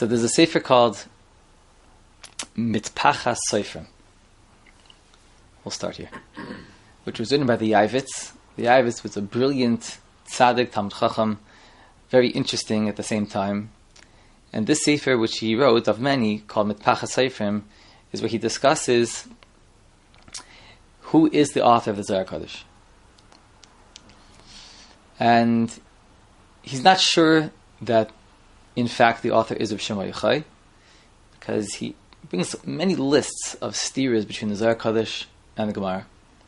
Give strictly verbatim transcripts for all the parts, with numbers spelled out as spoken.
So there's a sefer called Mitpachas Seifrim. We'll start here. Which was written by the Yavitz. The Yavitz was a brilliant tzaddik, Talmid Chacham, very interesting at the same time. And this sefer, which he wrote of many, called Mitpachas Seifrim, is where he discusses who is the author of the Zohar Kodesh. And he's not sure that, in fact, the author is Reb Shimon Bar Yochai, because he brings many lists of steers between the Zohar Kodesh and the Gemara.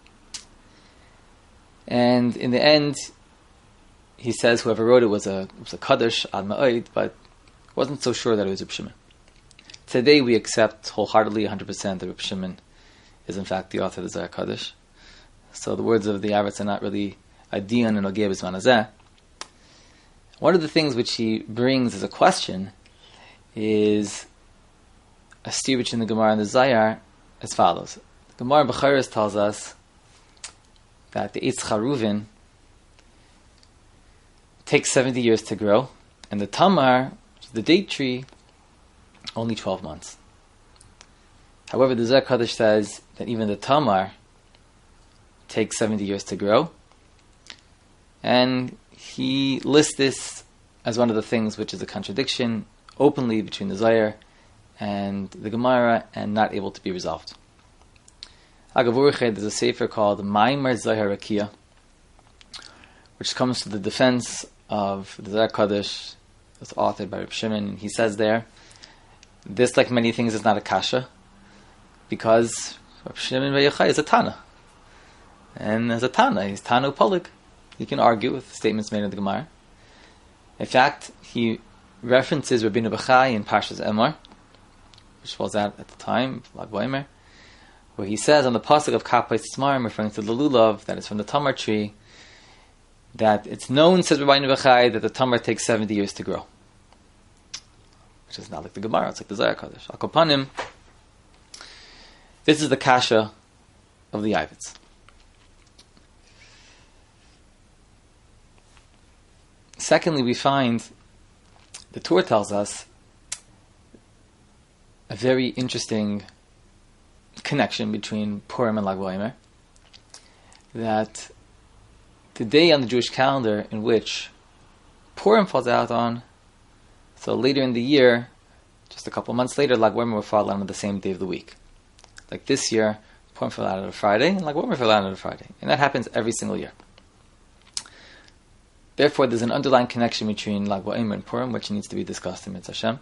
And in the end, he says whoever wrote it was a was a Kodesh, Ad Ma'od, but wasn't so sure that it was Reb Shimon. Today we accept wholeheartedly one hundred percent that Reb Shimon is in fact the author of the Zohar Kodesh. So the words of the Yavitz are not really a dion and ogeh b'zman hazeh. One of the things which he brings as a question is a steer between the Gemara and the Zayar as follows. The Gemara in Bechoros tells us that the Eitz Charuvin takes seventy years to grow, and the Tamar, which is the date tree, only twelve months. However, the Zohar Kodesh says that even the Tamar takes seventy years to grow, and he lists this as one of the things which is a contradiction openly between the Zohar and the Gemara and not able to be resolved. Agav Uruchay, there's a sefer called Maimar Zohar Rakia, which comes to the defense of the Zohar Kodesh. It's authored by Reb Shimon, and he says there, this, like many things, is not a kasha, because Reb Shimon Bar Yochai is a Tana. And as a Tana, he's Tana Upolig. You can argue with statements made in the Gemara. In fact, he references Rabbeinu Bachai in Parshas Emor, which was out at the time, Lag B'Omer, where he says on the pasuk of Kapos Tzmarim, referring to the lulav that is from the Tamar tree, that it's known, says Rabbeinu Bachai, that the Tamar takes seventy years to grow. Which is not like the Gemara, it's like the Zohar Kodesh. Al Kol Panim, this is the kasha of the Yavitz. Secondly, we find the Torah tells us a very interesting connection between Purim and Lag B'Omer, that the day on the Jewish calendar in which Purim falls out on, so later in the year, just a couple months later, Lag B'Omer will fall out on the same day of the week. Like this year, Purim fell out on a Friday, and Lag B'Omer fell out on a Friday. And that happens every single year. Therefore, there's an underlying connection between Lag B'Omer and Purim, which needs to be discussed in Mitzvah Hashem.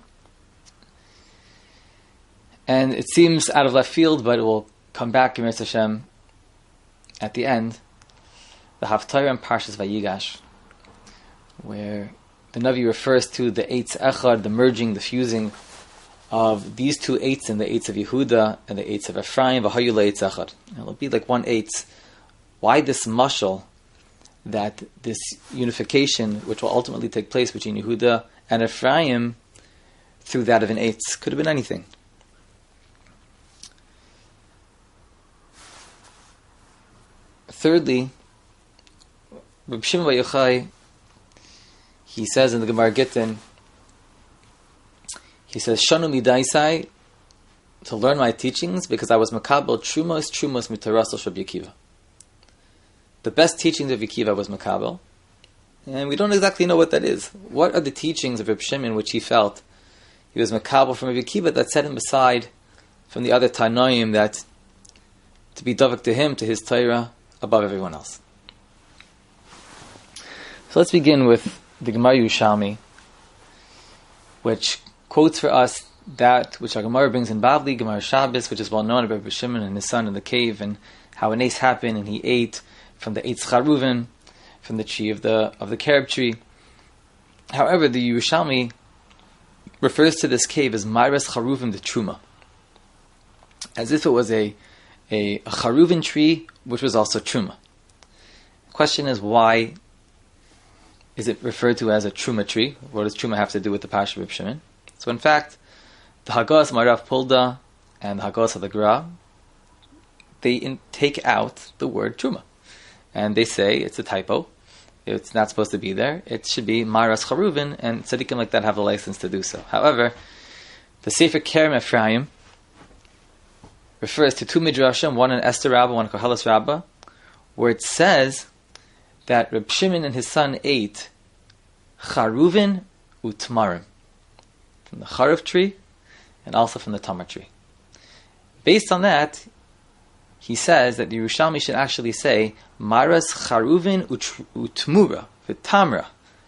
And it seems out of left field, but it will come back in Mitzvah Hashem at the end. The Haftarah in Parshas Vayigash, where the Navi refers to the Eitz Echad, the merging, the fusing of these two eights in the eights of Yehuda and the eights of Ephraim, V'hayu le'eitz Echad. It'll be like one eighth. Why this mashal that this unification, which will ultimately take place between Yehuda and Ephraim through that of an eighth? Could have been anything. Thirdly, Reb Shimon Bar Yochai, he says in the Gemara Gittin, he says, Shanu midaisai, to learn my teachings, because I was makabel trumos trumos mitarasel shab Yekiva. The best teachings of Yekiva was makabel, and we don't exactly know what that is. What are the teachings of Reb Shimon which he felt he was makabel from Reb Yekiva that set him aside from the other Tanoim, that to be davak to him, to his Torah, above everyone else? So let's begin with the Gemara Yerushalmi, which quotes for us that which our Gemara brings in Bavli, Gemara Shabbos, which is well known about Reb Shimon and his son in the cave, and how an ace happened, and he ate from the Eitz Charuvin, from the tree of the of the carob tree. However, the Yerushalmi refers to this cave as Mairas Charuvim the Truma, as if it was a a, a Charuvin tree, which was also Truma. The question is, why is it referred to as a Truma tree? What does Truma have to do with the Parsha of Reb Shimon? So in fact, the Hagos Marav Pulda and the Hagos of the Gra, they in, take out the word Truma. And they say it's a typo. It's not supposed to be there. It should be Mairas Charuvin, and tzaddikim like that have the license to do so. However, The Sefer Kerem Ephraim refers to two midrashim, one in Esther Rabbah, one in Koheles Rabbah, where it says that Reb Shimon and his son ate charuvin utmarim, from the charuv tree and also from the tamar tree. Based on that, he says that the Yerushalmi should actually say maras charuvin utmura v'tamra.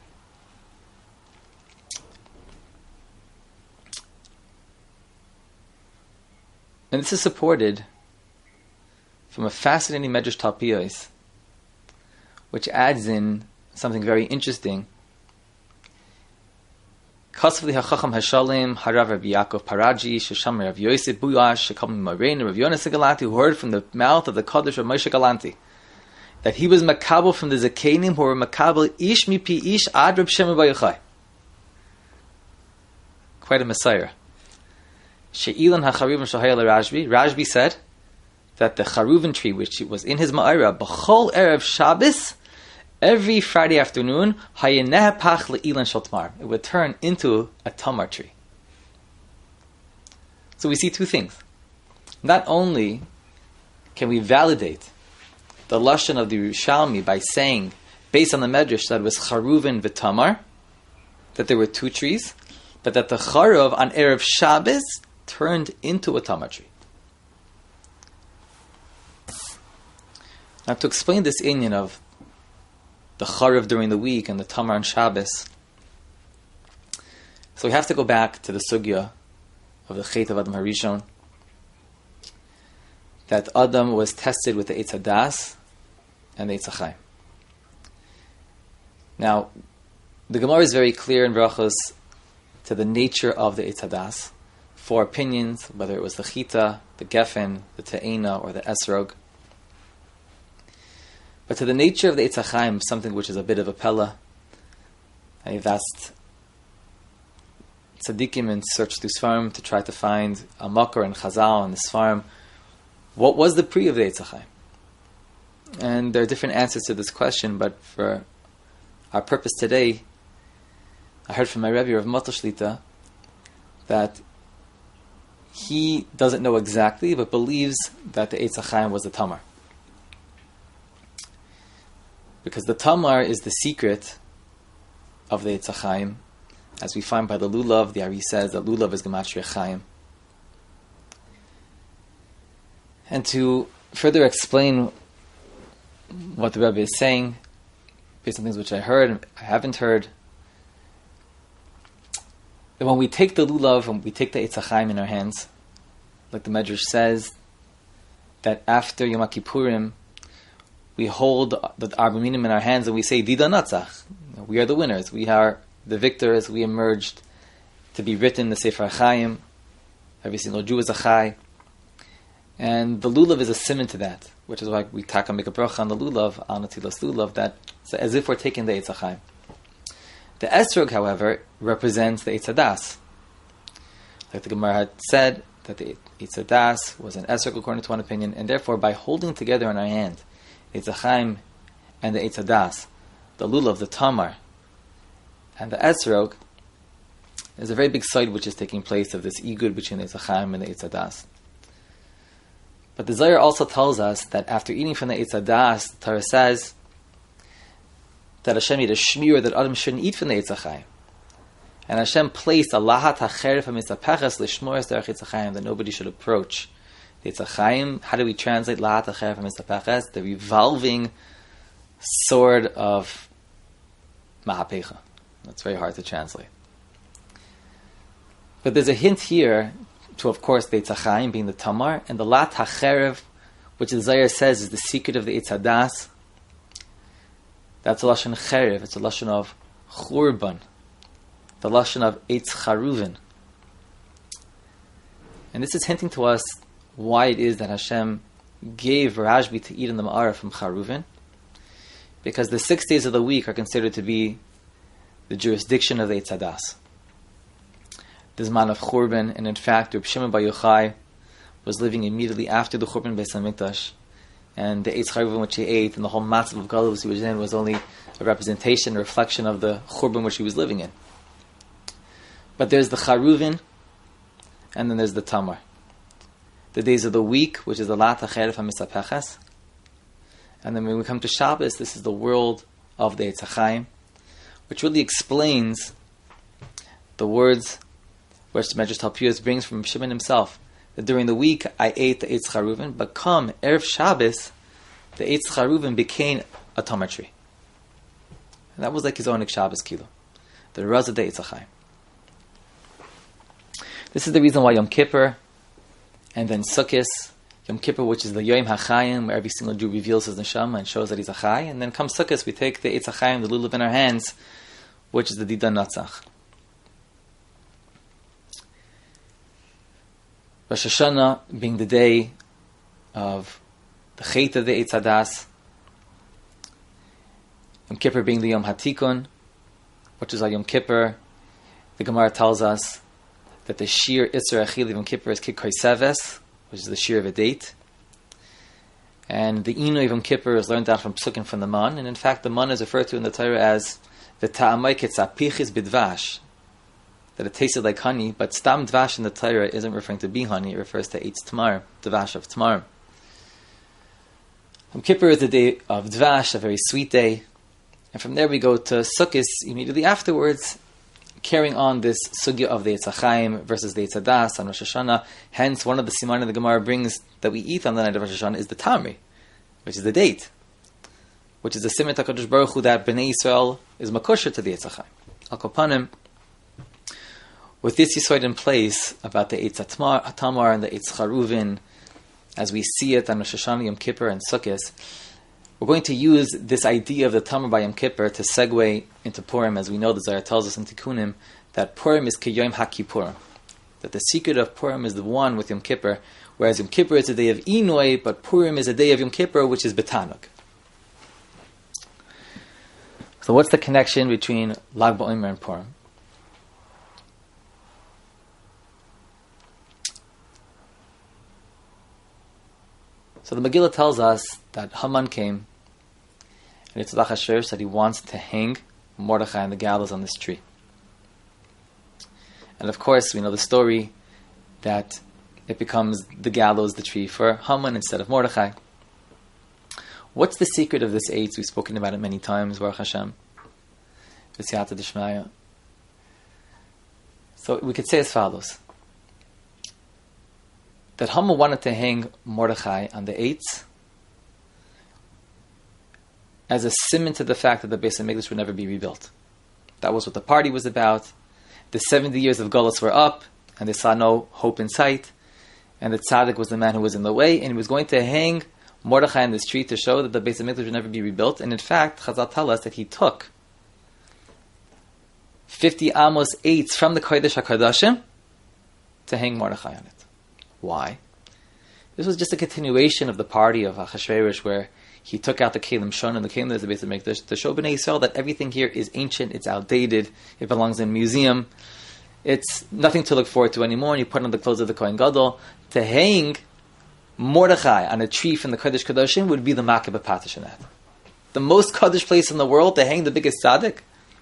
And this is supported from a fascinating Medrash Talpiyos, which adds in something very interesting. Kasvli hachacham hashalim harav Rabbi Yaakov Paraji shesham Rav Yosef Buyash shekam Marein Rav Yonas Galanti, who heard from the mouth of the Kaddish of Moshe Galanti that he was makabel from the Zakenim who were makabel ish mipi ish ad Reb Shimon bar Yochai. Quite a messiah. She'ilan hacharuvim shahayel Rashbi. Rashbi said that the charuvin tree, which was in his ma'ira, b'chol erev Shabbos, every Friday afternoon, hayeneh pach le'ilan shel tamar, it would turn into a tamar tree. So we see two things. Not only can we validate the lashon of the Yerushalmi by saying, based on the medrash, that it was charuvin v'tamar, that there were two trees, but that the charuv on erev Shabbos turned into a tamar tree. Now, to explain this inyan of the charuv during the week and the tamar on Shabbos, so we have to go back to the sugya of the Chet of Adam Harishon, that Adam was tested with the Eitz Hadas and the Eitz HaChaim. Now, the Gemara is very clear in Brachos to the nature of the Eitz Hadas. Four opinions, whether it was the Chita, the Geffen, the Te'ena, or the Esrog. But to the nature of the Eitz HaChaim, something which is a bit of a pella. I've asked tzaddikim and searched through Sfarim to try to find a makor and chazal in the Sfarim. What was the pre of the Eitz HaChaim? And there are different answers to this question, but for our purpose today, I heard from my Rebbe Rav Motel Shlita that he doesn't know exactly, but believes that the Eitz HaChaim was the Tamar. Because the Tamar is the secret of the Eitz HaChaim. As we find by the Lulav, the Ari says that Lulav is Gematria Chaim. And to further explain what the Rebbe is saying, based on things which I heard and I haven't heard, that when we take the Lulav and we take the Eitz HaChaim in our hands, like the Medrash says, that after Yom Kippurim, we hold the Arba Minim in our hands and we say, Dida Natzach, we are the winners, we are the victors, we emerged to be written in the Sefer HaChaim, every single Jew is a Chai. And the Lulav is a simon to that, which is why we taka make a bracha on the Lulav, on the Tilas Lulav, that so as if we're taking the Eitz HaChaim. The Esrog, however, represents the Eitz Hadas. Like the Gemara had said, that the Eitz Hadas was an Esrog according to one opinion, and therefore by holding together in our hand Eitz HaChaim and the Eitz Hadas, the Lulav, the Tamar, and the Esrog, there's a very big side which is taking place of this igud between the Eitz HaChaim and the Eitz Hadas. But the Zohar also tells us that after eating from the Eitz Hadas, the Torah says that Hashem made a shmir that Adam shouldn't eat from the Eitz HaChaim. And Hashem placed a lahat hacheref hamistapeches lishmores derech Eitz HaChaim, that nobody should approach the Eitz HaChaim. How do we translate lahat hacheref hamistapeches? The revolving sword of Mahapecha. That's very hard to translate. But there's a hint here to, of course, the Eitz HaChaim being the Tamar, and the Lat HaCherev, which the Zohar says is the secret of the Eitz Hadas. That's a Lashon Cherev, it's a Lashon of Churban, the Lashon of Eitz Charuvin. And this is hinting to us why it is that Hashem gave Rashbi to eat in the Ma'ara from Charuvin, because the six days of the week are considered to be the jurisdiction of the Eitz Hadas. The Zman of Churban, and in fact, Reb Shimon bar Yochai was living immediately after the Churban Beis HaMikdash, and the Eitz Charuvin which he ate and the whole matzav of Galus he was in was only a representation, a reflection of the Churban which he was living in. But there's the Charuvin, and then there's the Tamar. The days of the week, which is the Lat HaCheref HaMisapechas. And then when we come to Shabbos, this is the world of the Eitz HaChaim, which really explains the words which the Medrash Talpios brings from Shimon himself, that during the week I ate the Eitz Charuvin, but come Erev Shabbos, the Eitz Charuvin became a Tamar tree. And that was like his own Shabbos kilo, the Raz of the Eitz HaChaim. This is the reason why Yom Kippur, and then Sukkot, Yom Kippur, which is the Yom HaChaim, where every single Jew reveals his neshama and shows that he's a Chai, and then comes Sukkot, we take the Eitz HaChaim, the lulav in our hands, which is the Didan Natzach. Rosh Hashanah being the day of the Chet of the Eitz Hadas, Yom Kippur being the Yom HaTikun, which is our Yom Kippur. The Gemara tells us that the Shir Isser Achil of Yom Kippur is Kikoi Seves, which is the Shir of a date. And the Inu of Yom Kippur is learned down from Psukim from the Man, and in fact the Man is referred to in the Torah as the Ta'amai Ketzapichis Bidvash, that it tasted like honey, but Stam Dvash in the Torah isn't referring to be honey, it refers to Eitz Tamar, Dvash of Tamar. Yom Kippur is the day of Dvash, a very sweet day. And from there we go to Sukkot immediately afterwards, carrying on this sugya of the Eitz HaChaim versus the Eitz Hadas on Rosh Hashanah. Hence, one of the simanim the Gemara brings that we eat on the night of Rosh Hashanah is the Tamri, which is the date, which is the siman HaKadosh Baruch Hu that Bnei Yisrael is makosher to the Eitz HaChaim. Al Kopanim, with this Yisod in place about the Eitz Tamar and the Eitz Charuvin, as we see it on Rosh Hashanah, Yom Kippur, and Sukkot, we're going to use this idea of the Tamar by Yom Kippur to segue into Purim. As we know, the Zohar tells us in Tikkunim that Purim is Kiyom HaKippurim, that the secret of Purim is the one with Yom Kippur, whereas Yom Kippur is a day of Inoi, but Purim is a day of Yom Kippur, which is Betanug. So what's the connection between Lag BaOmer and Purim? So the Megillah tells us that Haman came, and Yitzhak Asher said he wants to hang Mordechai and the gallows on this tree. And of course, we know the story that it becomes the gallows, the tree for Haman instead of Mordechai. What's the secret of this AIDS? We've spoken about it many times, Baruch Hashem. V'siyata d'shmaya. So we could say as follows, that Haman wanted to hang Mordechai on the Eitz as a simon to the fact that the Beis HaMikdash would never be rebuilt. That was what the party was about. The seventy years of Golus were up, and they saw no hope in sight, and the Tzaddik was the man who was in the way, and he was going to hang Mordechai on this tree to show that the Beis HaMikdash would never be rebuilt. And in fact, Chazal tell us that he took fifty Amos eights from the Kodesh HaKadoshim to hang Mordechai on it. Why? This was just a continuation of the party of Achashverosh, where he took out the Kelim Shon and the Kelim of the Beis HaMikdash to show Bnei Yisrael that everything here is ancient, it's outdated, it belongs in a museum, it's nothing to look forward to anymore, and he put on the clothes of the Kohen Gadol. To hang Mordechai on a tree from the Kodesh Kadoshim would be the Makah B'Patish in that. The most Kodesh place in the world, to hang the biggest tzaddik.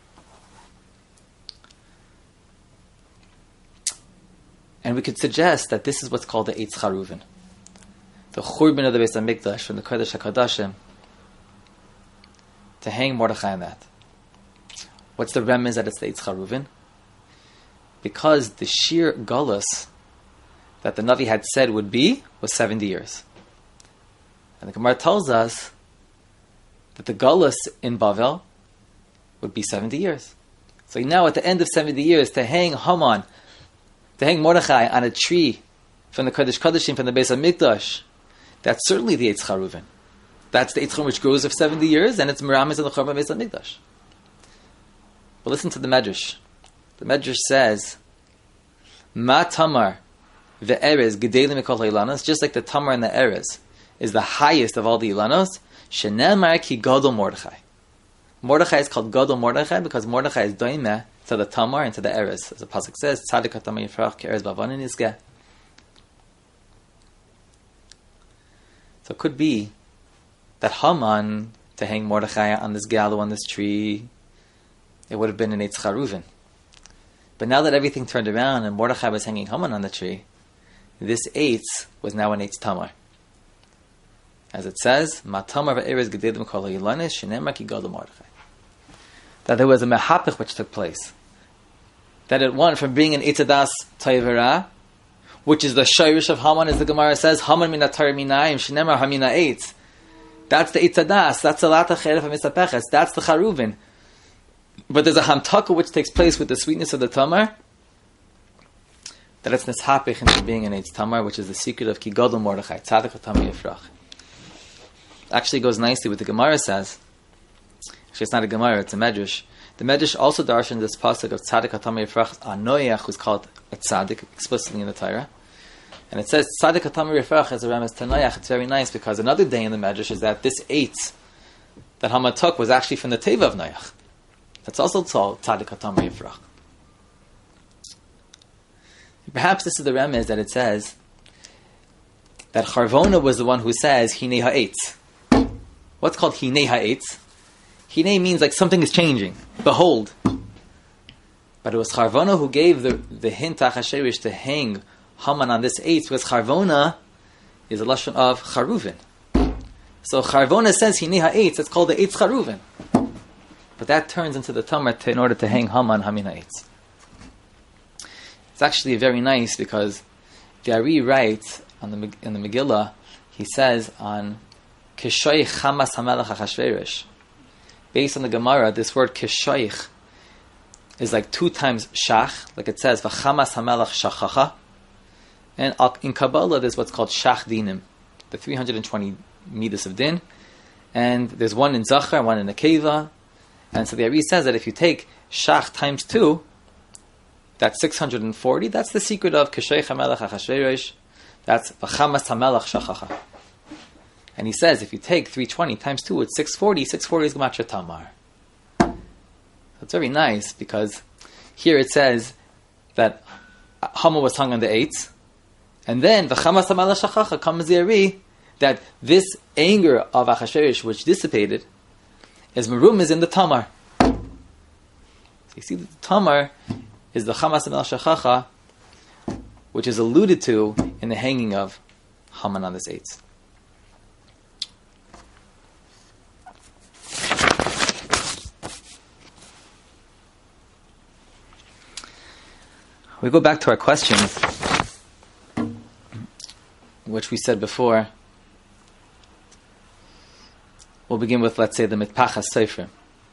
And we could suggest that this is what's called the Eitz Charuvin, the Churban of the Beis HaMikdash from the Kodesh HaKadoshim, to hang Mordechai on that. What's the remez that it's the Eitz Charuvin? Because the sheer Galus that the Navi had said would be was seventy years. And the Gemara tells us that the Galus in Bavel would be seventy years. So now at the end of seventy years, to hang Haman, to hang Mordechai on a tree from the Kodesh Kodeshim, from the Beis HaMikdash, that's certainly the Eitz Charuvin. That's the Eitz Charuvin which grows of seventy years, and it's Meramis in the Chorban Beis HaMikdash. But listen to the Medrash. The Medrash says, Ma Tamar ve'erez gedelim mikol ha'ilanos, just like the Tamar and the Erez is the highest of all the Ilanos, shenemar ki Gadol Mordechai. Mordechai is called Gadol Mordechai because Mordechai is doimeh to the Tamar and to the Erez. As the pasuk says, Tzadik hatamar yifrach ke'erez bavanin yizgeh. So it could be that Haman, to hang Mordechai on this gallows, on this tree, it would have been an Eitz Charuvin. But now that everything turned around and Mordechai was hanging Haman on the tree, this eitz was now an eitz tamar. As it says, Ma tamar v'erez gedelim kol ha'yilanis shenemar ki gadol Mordechai. That there was a mehapich which took place. That it went from being an eitz adas tayvera, which is the shayrish of Haman, as the Gemara says, Haman min atar minayim shenemar hamina eitz. That's the eitz adas. That's the lata cheref ha'misapeches. That's the charuvin. But there's a hamtaka which takes place with the sweetness of the tamar, that it's nishapich into being an eitz tamar, which is the secret of ki gadol Mordechai, tzadik ha'tamar yifrach. Actually goes nicely with the Gemara says. Actually, it's not a Gemara; it's a Medrash. The Medrash also darshan this pasuk of tzadik ha'tamar yifrach anoyach, who's called a tzadik explicitly in the Torah, and it says tzadik ha'tamar yifrach as a remes tanayach. It's very nice because another day in the Medrash is that this eitz that Haman took was actually from the teva of Noach. That's also called tzadik ha'tamar yifrach. Perhaps this is the remez that it says that Charvona was the one who says hinei ha'etz. What's called hinei ha'etz? Hinei means like something is changing. Behold. But it was Charvona who gave the, the hint to Achashverosh to hang Haman on this eitz, because Charvona is a lashon of Charuvin. So Charvona says hinei ha'etz, it's called the eitz Charuvin. But that turns into the tamar in order to hang Haman hamin ha'etz. It's actually very nice because the Ari writes on the, in the Megillah, he says on Kishoich Chamas HaMelech Achashverosh. Based on the Gemara, this word Kishoich is like two times Shach, like it says V'Chamas HaMelech Shachacha. And in Kabbalah, there's what's called Shach Dinim, the three hundred twenty midas of din. And there's one in Zachar, one in Akeva. And so the Ari says that if you take Shach times two, that's six hundred forty. That's the secret of Kishoich HaMelech Achashverosh. That's V'Chamas HaMelech Shachacha. And he says, if you take three hundred twenty times two, it's six hundred forty. six hundred forty is Gematria Tamar. That's very nice, because here it says that Haman was hung on the eitz, and then V'chamas HaMelech Shachacha comes the Ari, that this anger of Achashverosh, which dissipated, is Merum is in the Tamar. So you see that the Tamar is the Chamas HaMelech Shachacha, which is alluded to in the hanging of Haman on this eitz. We go back to our questions, which we said before. We'll begin with, let's say, the Mitpachas Sefer.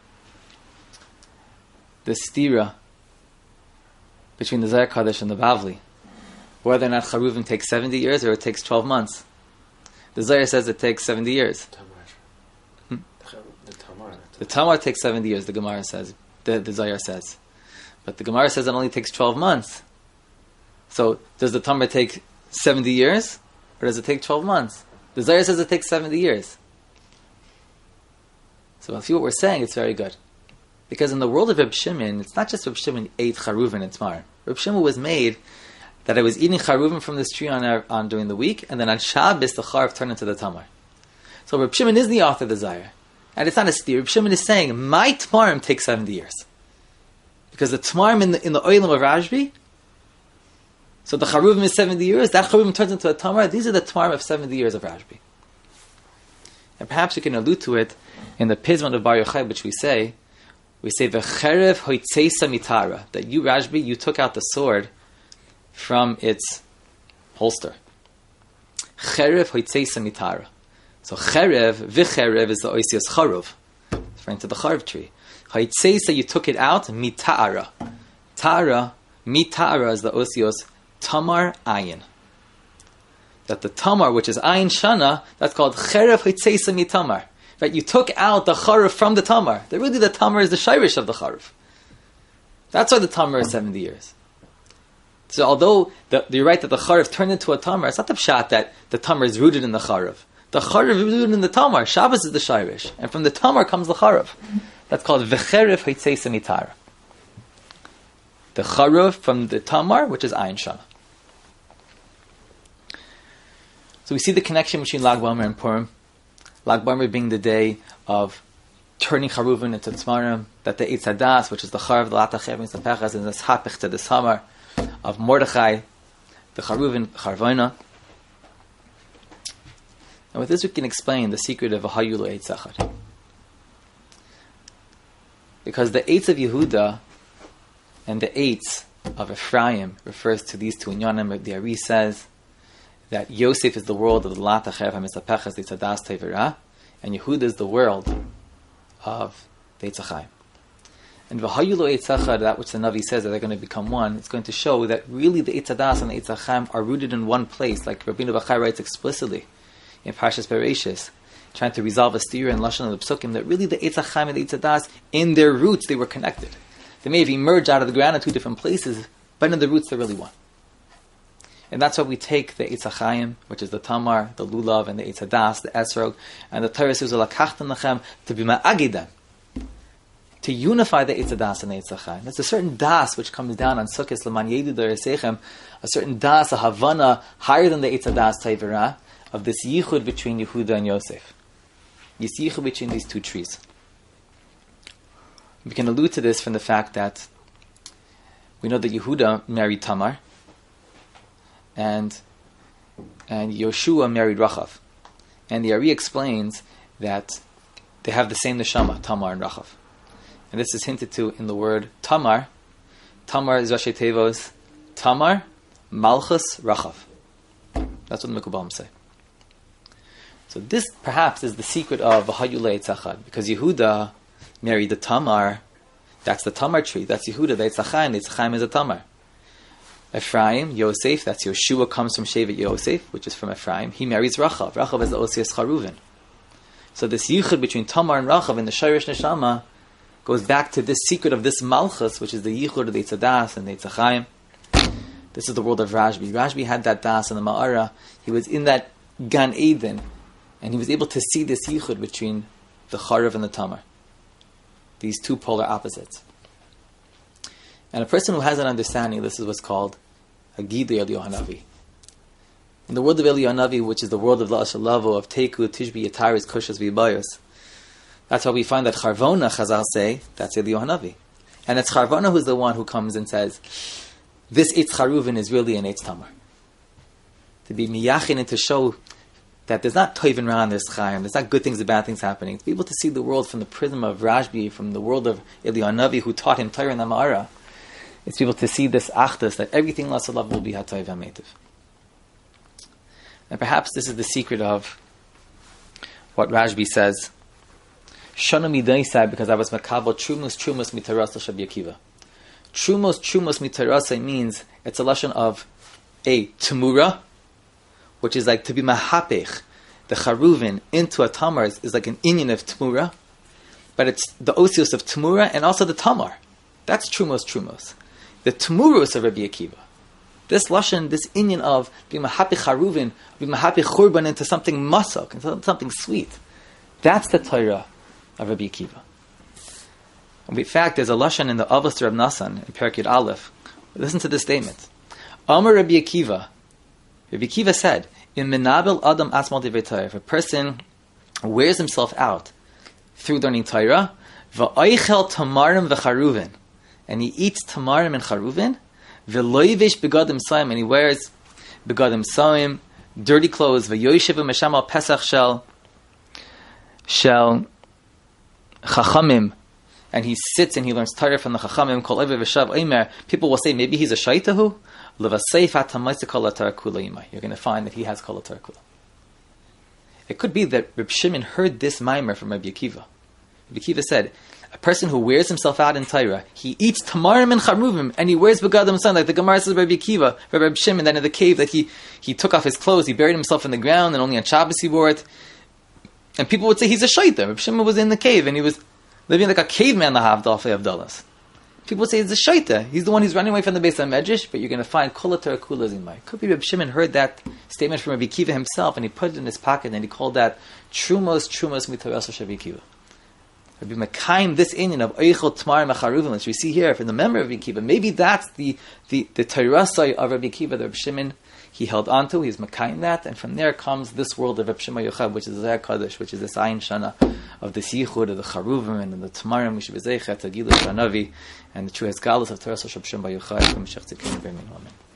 The stira between the Zohar Kadosh and the Bavli. Whether or not Charuvim takes seventy years or it takes twelve months. The Zohar says it takes seventy years. Hmm? The Tamar. The Tamar takes seventy years, the Gemara says. The, the Zohar says. But the Gemara says it only takes twelve months. So, does the Tamar take seventy years? Or does it take twelve months? The Zohar says it takes seventy years. So, if you see what we're saying, it's very good. Because in the world of Reb Shimon, it's not just Reb Shimon ate Charuvin and Tamar. Reb Shimon was made that I was eating Charuvin from this tree on, on during the week, and then on Shabbos, the Charuv turned into the Tamar. So, Reb Shimon is the author of the Zohar. And it's not a steer. Reb Shimon is saying, my Tamarim takes seventy years. Because the Tamarim in the, in the Oilam of Rashbi, so the Charuvim is seventy years, that Charuvim turns into a Tamar. These are the Tamarim of seventy years of Rashbi. And perhaps you can allude to it in the Pizman of Bar Yochai, which we say, we say, V'cherev hoitzeisa mitara, that you, Rashbi, you took out the sword from its holster. Cherev hoitzeisa mitara. So cherev, v'cherev is the oisios charuv, referring to the charuv tree. Hoitzeisa, you took it out, mitara. Tara, mitara is the osios tamar ayin. That the tamar, which is ayin shana, that's called cherev hoitzeisa mitamar. Right, you took out the charuv from the tamar. The, really, the tamar is the shirish of the charuv. That's why the tamar is seventy years. So, although the, you're right that the charuv turned into a tamar, it's not the pshat that the tamar is rooted in the charuv. The charuv is rooted in the tamar. Shabbos is the shirish, and from the tamar comes the charuv. That's called v'cherev hoitzeisa mitara. The charuv from the tamar, which is ayin shana. So we see the connection between Lag BaOmer and Purim. Lag BaOmer being the day of turning Charuvin into Tamarim, that the Eitz Hadas, which is the Charav, the Latachev, Mitzapechas, and this Hapich to the Samar of Mordechai, the Charuvin, Charvoina. And with this we can explain the secret of V'hayu lo Eitz Echad. Because the Eitz of Yehuda and the Eitz of Ephraim refers to these two inyanim. The Ari says that Yosef is the world of the Latachev, Mitzapechas, the Eitz Hadas, Tevirah, and Yehuda is the world of the Eitz Chaim. And V'hayu lo Eitz Echad, that which the Navi says that they're going to become one, it's going to show that really the Eitz Hadas and the Eitz Chaim are rooted in one place, like Rabbeinu Bachai writes explicitly in Parshas Bereshis, trying to resolve a stira and lashon of the psukim, that really the Eitz Chaim and the Eitz Hadas, in their roots, they were connected. They may have emerged out of the ground in two different places, but in the roots, they're really one. And that's why we take the Eitz Chaim, which is the Tamar, the Lulav, and the Eitz Hadas, the Esrog, and the Torah says, L'kachtem lachem, to be ma'agidem, to unify the Eitz Hadas and the Eitz Chaim. There's a certain das which comes down on Sukkot, L'man yedu d'Resechem, a certain das, a Havana, higher than the Eitz Hadas Taivera, of this yichud between Yehuda and Yosef. This yichud between these two trees. We can allude to this from the fact that we know that Yehuda married Tamar, and and Yoshua married Rachav. And the Ari explains that they have the same neshama, Tamar and Rachav. And this is hinted to in the word Tamar. Tamar is Rashi Tevos, Tamar, Malchus, Rachav. That's what the Mekubalim say. So this perhaps is the secret of V'hayu lo Eitz Echad, because Yehuda married the Tamar. That's the Tamar tree. That's Yehuda, the Eitz Chaim. The Eitz Chaim is a Tamar. Ephraim, Yosef, that's Yoshua, comes from Shevet Yosef, which is from Ephraim. He marries Rachav. Rachav is the Osias Charuvin. So this yichud between Tamar and Rachav in the Shirish Neshama goes back to this secret of this Malchus, which is the yichud of the Eitz Hadas and the Eitz Chaim. This is the world of Rashbi. Rashbi had that das in the Ma'ara. He was in that Gan Eden, and he was able to see this yichud between the Charav and the Tamar. These two polar opposites. And a person who has an understanding, this is what's called a Gidui Eliyahu Hanavi. In the world of Eliyahu Hanavi, which is the world of La'ashal Lavo, of Teku, Tishbi, Yataris, Kushas, V'Bayos, that's why we find that Charvona, Chazal say, that's Eliyahu Hanavi. And it's Charvona who's the one who comes and says, this Eitz Charuvin is really an Eitz Tamar. To be miyachin and to show that there's not toivin ran, there's chayim, there's not good things and bad things happening. To be able to see the world from the prism of Rashbi, from the world of Eliyahu Hanavi, who taught him Torah and the Ma'ara, it's people to see this achdus, that everything Lasalav will be hatoiv hametiv. And perhaps this is the secret of what Rashbi says, Shana midaisai, because I was makabel trumus trumus mitarasa Shabbi Akiva. Trumos trumos mitarasa means it's a lashon of a temura, which is like to be mahapech, the charuvin into a tamar is, is like an inyan of temura, but it's the osios of temura and also the tamar. That's trumos trumos. The temuros of Rabbi Akiva. This lashon, this inyan of being mahapech charuvin, being mahapech churban into something masak, into something sweet. That's the Torah of Rabbi Akiva. In fact, there's a lashon in the Avos to Reb Nassan in Perek Yud Aleph. Listen to this statement. Amar Rabbi Akiva. Rabbi Akiva said, "In menabel adam asmal divrei Torah, if a person wears himself out through learning Torah, va'oichel tamarim v'charuvin, and he eats tamarim and charuvin, v'loivish begadim saim, and he wears begadim saim, dirty clothes, v'yoyeshiv v'masham al pesach shel shel chachamim." And he sits and he learns Torah from the Chachamim. Kol Ever V'Shav Omer. People will say maybe he's a shaitahu. Levaseif atamaisa kol Torah kula imay. You're going to find that he has kol Torah kula. It could be that Reb Shimon heard this mimer from Rabbi Akiva. Rabbi Akiva said, a person who wears himself out in Torah, he eats tamarim and charuvim, and he wears begadim son, like the Gemara says Rabbi Akiva, Rabbi Shimon, that in the cave that he he took off his clothes, he buried himself in the ground, and only on Shabbos he wore it. And people would say he's a shaita. Reb Shimon was in the cave and he was living like a caveman the Havdalfei Avdalas. People would say he's a shaita. He's the one who's running away from the base of Medrash, but you're going to find kol Torah kula zimai. Could be Reb Shimon heard that statement from Rabbi Akiva himself, and he put it in his pocket, and he called that trumos trumos mitorasa Rabbi Akiva. Rabbi Mekayim, this inyan of Eichel Tmar Macharuvim, which we see here from the memory of Rabbi Akiva, maybe that's the the the Tairasai of Rabbi Akiva, the Rabbi Shimon, he held onto, he's Mekayim that, and from there comes this world of Rabbi Shimon Yochai, which is the Zayar Kaddish, which is this Ayin Shana of the Yichud, of the Charuvim, and the Tamarim, which is Bezechet, Agilu Shanavi, and the true Esgalus of Taras Rabbi Shimon Yochai, from Shech Tzikin, Amen.